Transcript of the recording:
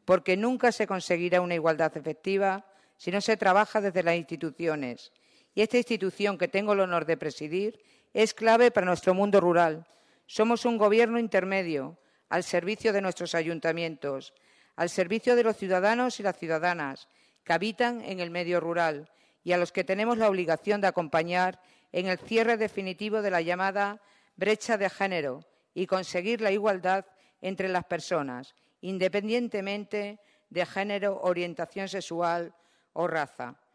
porque nunca se conseguirá una igualdad efectiva si no se trabaja desde las instituciones. Y esta institución que tengo el honor de presidir es clave para nuestro mundo rural. Somos un gobierno intermedio, al servicio de nuestros ayuntamientos, al servicio de los ciudadanos y las ciudadanas que habitan en el medio rural y a los que tenemos la obligación de acompañar en el cierre definitivo de la llamada brecha de género y conseguir la igualdad entre las personas, independientemente de género, orientación sexual o raza.